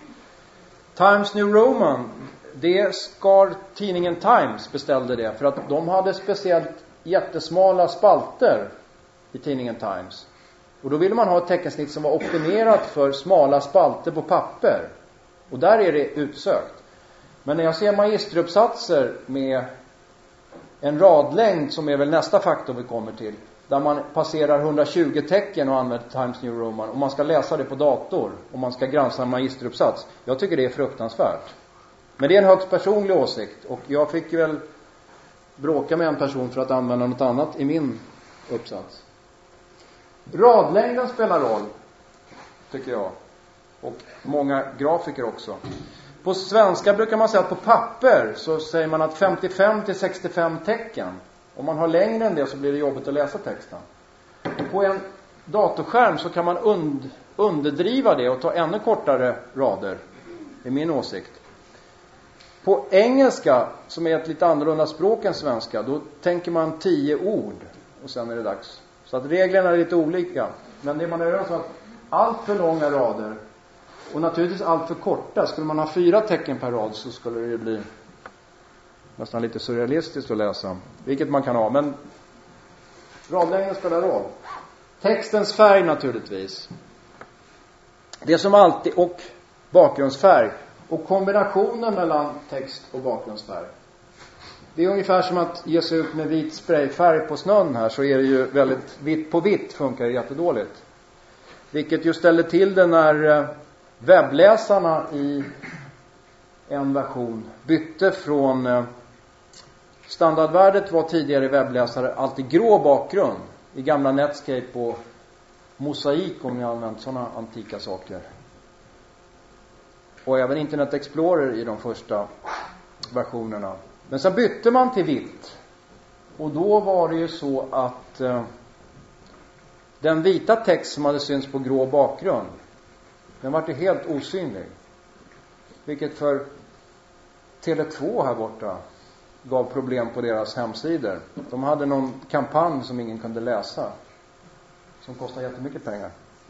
Times New Roman, det skar tidningen Times, beställde det, för att de hade speciellt jättesmala spalter i tidningen Times. Och då ville man ha ett teckensnitt som var optimerat för smala spalter på papper. Och där är det utsökt. Men när jag ser magisteruppsatser med en radlängd, som är väl nästa faktor vi kommer till, där man passerar 120 tecken och använder Times New Roman, och man ska läsa det på dator och man ska granska en magisteruppsats. Jag tycker det är fruktansvärt. Men det är en högst personlig åsikt, och jag fick väl bråka med en person för att använda något annat i min uppsats. Radlängden spelar roll, tycker jag. Och många grafiker också. På svenska brukar man säga att på papper så säger man att 55 till 65 tecken. Om man har längre än det så blir det jobbigt att läsa texten. På en datorskärm så kan man underdriva det och ta ännu kortare rader. Det är min åsikt. På engelska, som är ett lite annorlunda språk än svenska, då tänker man 10 ord och sen är det dags. Så att reglerna är lite olika. Men det man gör är så att allt för långa rader och naturligtvis allt för korta. Skulle man ha 4 tecken per rad så skulle det bli nästan lite surrealistiskt att läsa. Vilket man kan ha, men radlängden spelar roll. Textens färg naturligtvis. Det som alltid, och bakgrundsfärg. Och kombinationen mellan text och bakgrundsfärg. Det är ungefär som att ge sig ut med vit sprayfärg på snön här, så är det ju väldigt vitt på vitt, funkar det jättedåligt. Vilket ju ställer till det när webbläsarna i en version bytte från standardvärdet var tidigare i webbläsare alltid grå bakgrund. I gamla Netscape och Mosaik, om ni har använt sådana antika saker. Och även Internet Explorer i de första versionerna. Men så bytte man till vitt. Och då var det ju så att den vita text som hade synts på grå bakgrund, den var ju helt osynlig. Vilket för Tele2 här borta gav problem på deras hemsidor. De hade någon kampanj som ingen kunde läsa. Som kostade jättemycket pengar.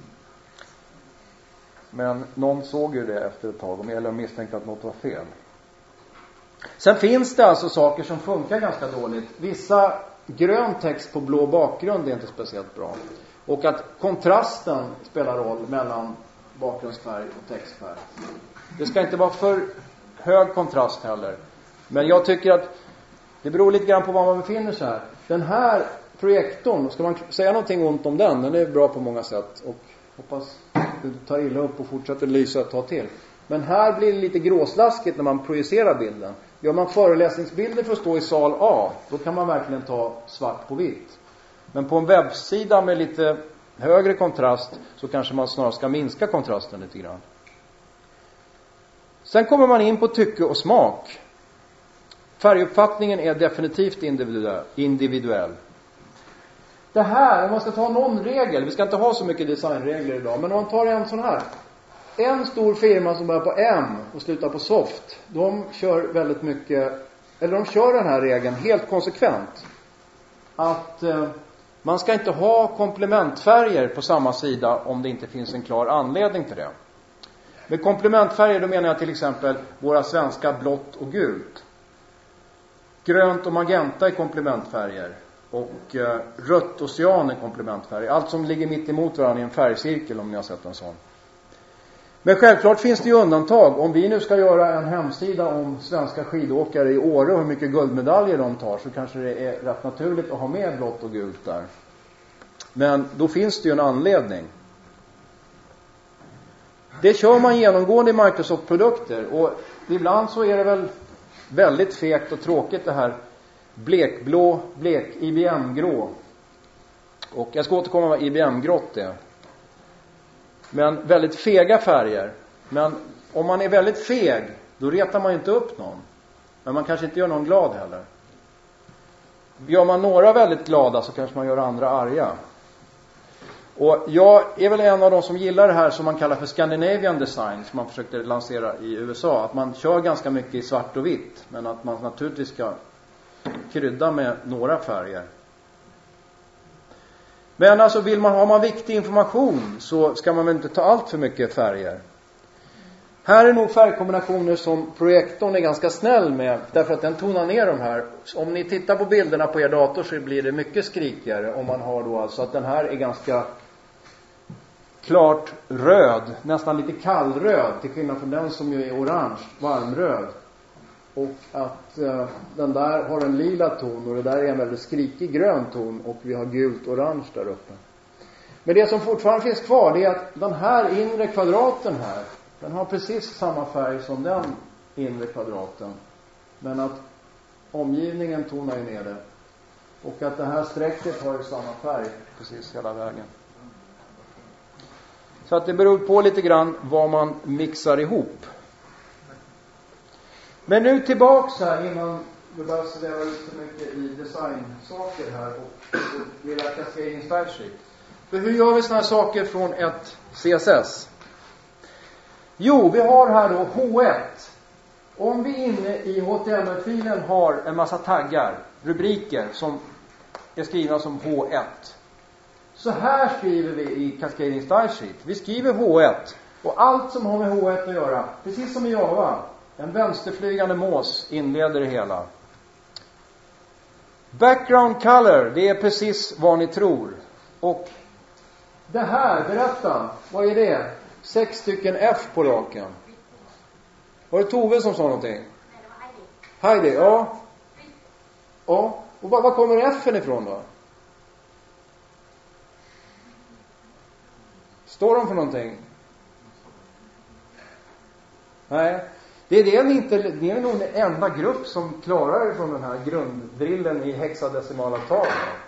Men någon såg ju det efter ett tag. Eller misstänkte att något var fel. Sen finns det alltså saker som funkar ganska dåligt. Vissa grön text på blå bakgrund är inte speciellt bra. Och att kontrasten spelar roll mellan bakgrundsfärg och textfärg. Det ska inte vara för hög kontrast heller. Men jag tycker att det beror lite grann på var man befinner sig här. Den här projektorn, ska man säga någonting ont om den? Den är bra på många sätt. Och hoppas du tar illa upp och fortsätter lysa ett tag till. Men här blir det lite gråslaskigt när man projicerar bilden. Gör man föreläsningsbilder för att stå i sal A, då kan man verkligen ta svart på vitt. Men på en webbsida med lite högre kontrast så kanske man snarare ska minska kontrasten lite grann. Sen kommer man in på tycke och smak. Färguppfattningen är definitivt individuell. Det här, om man ska ta någon regel, vi ska inte ha så mycket designregler idag, men om man tar en sån här. En stor firma som börjar på M och slutar på soft, de kör väldigt mycket, eller de kör den här regeln helt konsekvent. Att man ska inte ha komplementfärger på samma sida om det inte finns en klar anledning till det. Med komplementfärger då menar jag till exempel våra svenska blått och gult. Grönt och magenta är komplementfärger. Och rött och cyan är komplementfärger. Allt som ligger mitt emot varandra i en färgcirkel, om ni har sett en sån. Men självklart finns det ju undantag. Om vi nu ska göra en hemsida om svenska skidåkare i Åre och hur mycket guldmedaljer de tar, så kanske det är rätt naturligt att ha med blått och gult där. Men då finns det ju en anledning. Det kör man genomgående i Microsoft-produkter. Och ibland så är det väl väldigt fegt och tråkigt det här blekblå, IBM-grå. Och jag ska återkomma vad IBM-grått är. Men väldigt fega färger. Men om man är väldigt feg, då retar man inte upp någon. Men man kanske inte gör någon glad heller. Gör man några väldigt glada så kanske man gör andra arga. Och jag är väl en av de som gillar det här som man kallar för Scandinavian design, som man försökte lansera i USA. Att man kör ganska mycket i svart och vitt, men att man naturligtvis ska krydda med några färger. Men alltså har man viktig information så ska man väl inte ta allt för mycket färger. Här är nog färgkombinationer som projektorn är ganska snäll med, därför att den tonar ner de här. Om ni tittar på bilderna på er dator så blir det mycket skrikigare om man har då alltså att den här är ganska klart röd, nästan lite kallröd, till skillnad från den som ju är orange, varmröd. Och att den där har en lila ton och det där är en väldigt skrikig grön ton och vi har gult orange där uppe. Men det som fortfarande finns kvar, det är att den här inre kvadraten här, den har precis samma färg som den inre kvadraten. Men att omgivningen tonar ju ner det. Och att det här strecket har ju samma färg precis hela vägen. Så att det beror på lite grann vad man mixar ihop. Men nu tillbaks här innan vi börjar sväva ut så mycket i designsaker här och lilla Cascading Spreadsheet. För hur gör vi såna här saker från ett CSS? Jo, vi har här då H1. Om vi inne i HTML-filen har en massa taggar, rubriker som är skrivna som H1. Så här skriver vi i Cascading Style Sheet. Vi skriver H1 och allt som har med H1 att göra, precis som i Java, en vänsterflygande mås inleder det hela. Background color, det är precis vad ni tror. Och det här, berätta, vad är det? 6 stycken F på raken. Var det Tove som sa någonting? Heidi, ja. Ja, och var kommer F:en ifrån då? Står de för någonting? Nej. Det är det är nog den enda grupp som klarar det från den här grunddrillen i hexadecimala tal.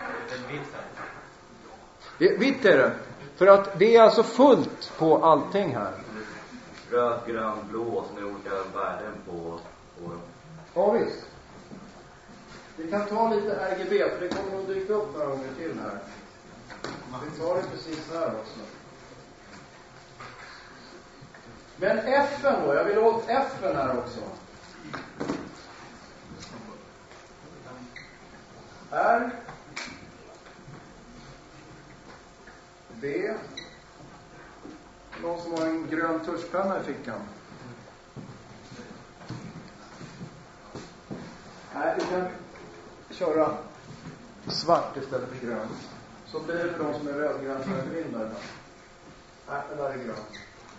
Vitt är det. För att det är alltså fullt på allting här. Röd, grön, blå och så är olika värden på dem. Ja visst. Vi kan ta lite RGB för det kommer att dyka upp några gånger till här. Vi tar det precis här också. Men F:en då, jag vill åt F:en här också. R B. Någon som har en grön tuschpenna i fickan? Nej, vi kan köra svart istället för grönt. Så blir det för de som är rödgrön för en grön där. Nej, det där är grönt.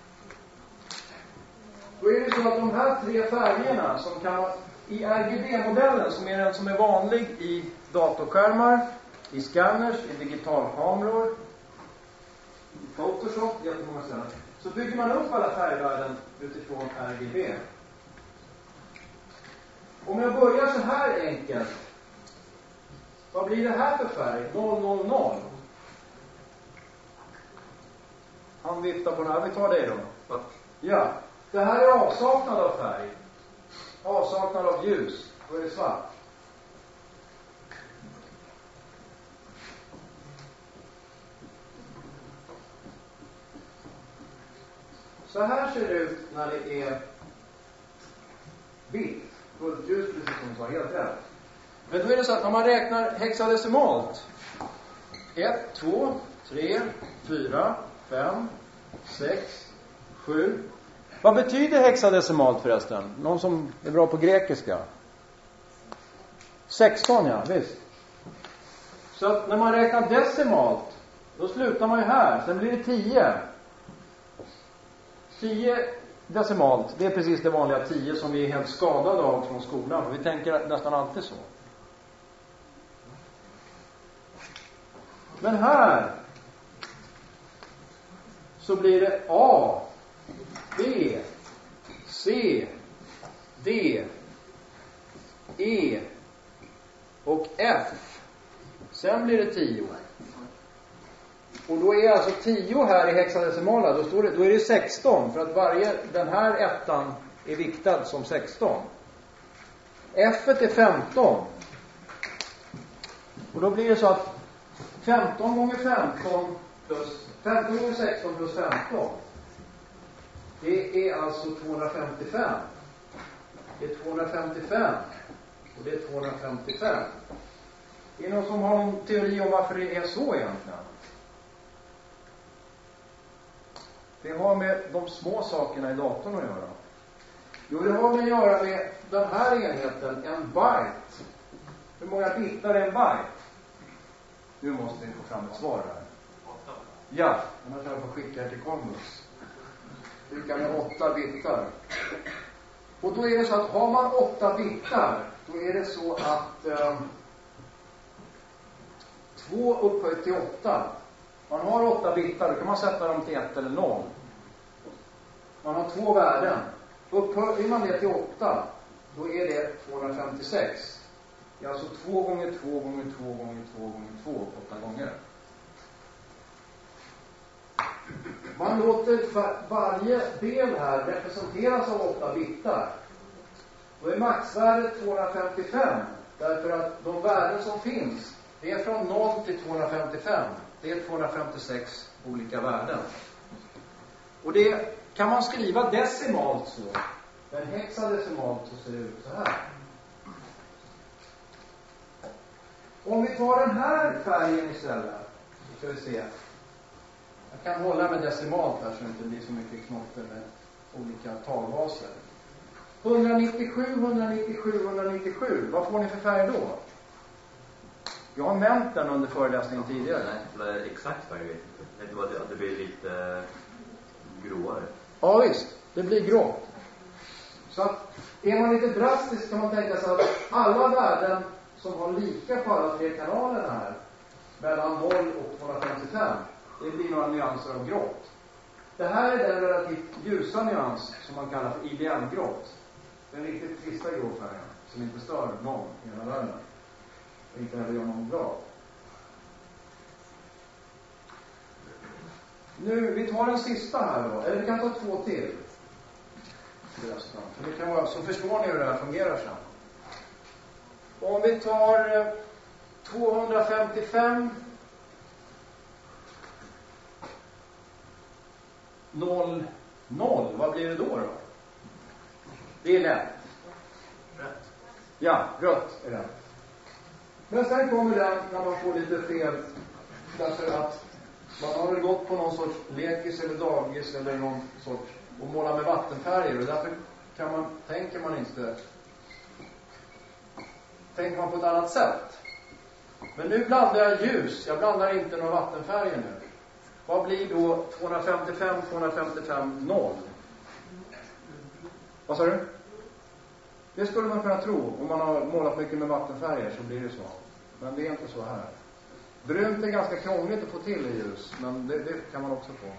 Då är det så att de här 3 färgerna som kan vara i RGB-modellen, som är den som är vanlig i datorskärmar, i scanners, i digitalkameror, i Photoshop, jättemånga ställen, så bygger man upp alla färgvärden utifrån RGB. Om jag börjar så här enkelt, vad blir det här för färg? 000. Han viftar på den här, vi tar det då. Ja, det här är avsaknad av färg. Avsaknad av ljus. Då är det svart. Så här ser det ut när det är vitt. Fullt ljus, precis som du sa, helt rätt. Men då är det så att om man räknar hexadecimalt. 1, 2, 3, 4, 5, 6, 7. Vad betyder hexadecimalt förresten? Någon som är bra på grekiska? 16, ja, visst. Så att när man räknar decimalt, då slutar man ju här. Sen blir det 10. 10 decimalt, det är precis det vanliga 10 som vi är helt skadade av från skolan. Vi tänker nästan alltid så. Men här så blir det A, B, C, D, E och F. Sen blir det 10. Och då är alltså 10 här i hexadecimala, då är det 16. För att den här ettan är viktad som 16. F är 15. Och då blir det så att 15 gånger 15 plus 15 gånger 16 plus 15. Det är alltså 255. Det är 255. Och det är 255. Är det någon som har någon teori om varför det är så egentligen? Det har med de små sakerna i datorn att göra. Jo, det har med att göra med den här enheten, en byte. Hur många bitar är en byte? Nu måste vi få fram ett svar här. Ja, annars jag får skicka det till Komvux. Det kan med 8 bitar. Och då är det så att har man 8 bitar, då är det så att 2 upphöjt till 8. Man har 8 bitar, då kan man sätta dem till 1 eller 0. Man har 2 värden. Upphöjer man det till 8, då är det 256. Det är alltså 2 gånger 2 gånger 2 gånger 2 gånger 2, 8 gånger. Man låter varje del här representeras av 8 bitar. Då är maxvärdet 255. Därför att de värden som finns, det är från 0 till 255. Det är 256 olika värden. Och det kan man skriva decimalt så. Men hexadecimalt så ser det ut så här. Om vi tar den här färgen istället, så ska vi se. Jag kan hålla med decimalt här så det inte blir så mycket knotter med olika talbaser. 197, 197, 197. Vad får ni för färg då? Jag har mänt den under föreläsningen tidigare. Nej, exakt färg vet jag inte. Jag tror att det blir lite gråare. Ja visst, det blir grått. Så att är man lite drastisk kan man tänka sig att alla värden som har lika på alla tre kanalerna här, mellan 0 och 255, det blir några nyanser av grått. Det här är den relativt ljusa nyans som man kallar för IBM-grått. Den riktigt trista gråfärgen som inte stör någon i hela världen. Och inte heller gör någon bra. Nu, vi tar den sista här då. Eller vi kan ta 2 till. Det kan vara, så förstår ni hur det här fungerar sen. Om vi tar 255 0 0, vad blir det då? Det är lätt. Rätt. Ja, rött är det. Men sen kommer den när man får lite fel. Därför att man har väl gått på någon sorts lekis eller dagis eller någon sorts och måla med vattenfärger. Och därför tänker man på ett annat sätt. Men nu blandar jag ljus. Jag blandar inte några vattenfärger nu. Vad blir då 255, 255, 0? Vad sa du? Det skulle man kunna tro. Om man har målat mycket med vattenfärger så blir det så. Men det är inte så här. Brunt är ganska krångligt att få till i ljus. Men det kan man också få.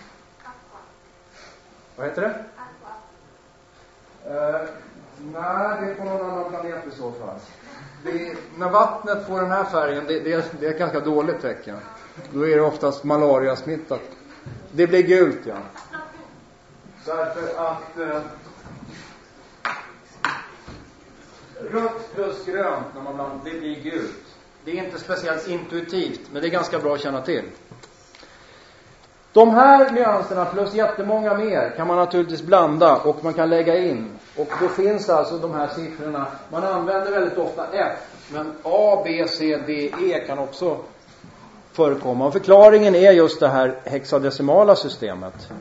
Vad heter det? Nej, det är på någon annan planet i så fall. När vattnet får den här färgen, det är ett ganska dåligt tecken. Då är det oftast malaria-smittat. Det blir gult, ja. Därför att rött plus grönt när man blandar, det blir gult. Det är inte speciellt intuitivt, men det är ganska bra att känna till. De här nyanserna plus jättemånga mer kan man naturligtvis blanda och man kan lägga in. Och då finns alltså de här siffrorna. Man använder väldigt ofta F, men A, B, C, D, E kan också förekomma. Och förklaringen är just det här hexadecimala systemet.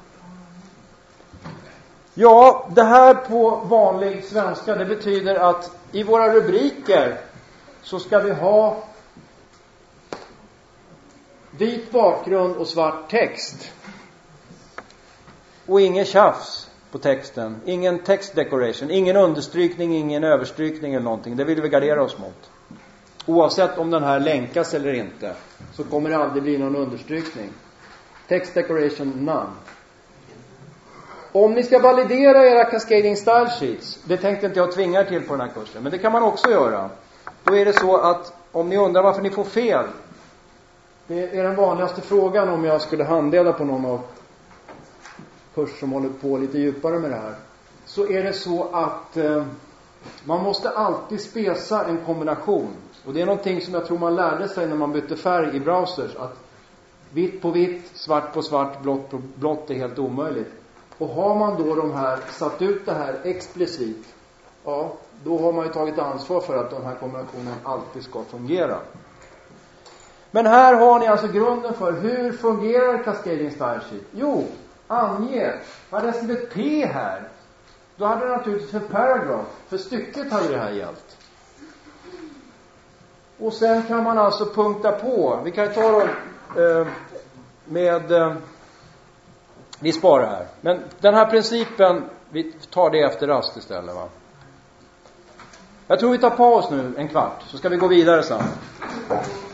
Ja, det här på vanlig svenska, det betyder att i våra rubriker så ska vi ha vit bakgrund och svart text. Och ingen tjafs på texten. Ingen text decoration. Ingen understrykning, ingen överstrykning eller någonting. Det vill vi gardera oss mot. Oavsett om den här länkas eller inte så kommer det aldrig bli någon understrykning. Text decoration none. Om ni ska validera era cascading style sheets, det tänkte inte jag tvinga er till på den här kursen, men det kan man också göra. Då är det så att om ni undrar varför ni får fel, det är den vanligaste frågan om jag skulle handleda på någon av kurs som håller på lite djupare med det här. Så är det så att man måste alltid spesa en kombination. Och det är någonting som jag tror man lärde sig när man bytte färg i browsers. Att vitt på vitt, svart på svart, blått på blått är helt omöjligt. Och har man då satt ut det här explicit, ja, då har man ju tagit ansvar för att den här kombinationen alltid ska fungera. Men här har ni alltså grunden för hur fungerar cascading style sheet. Jo, ange. Hade jag skrivit P här, då hade det naturligtvis för paragraf, för stycket hade det här gällt. Och sen kan man alltså punkta på. Vi kan ju ta då vi sparar här. Men den här principen, vi tar det efter rast istället, va? Jag tror vi tar paus nu en kvart, så ska vi gå vidare sen.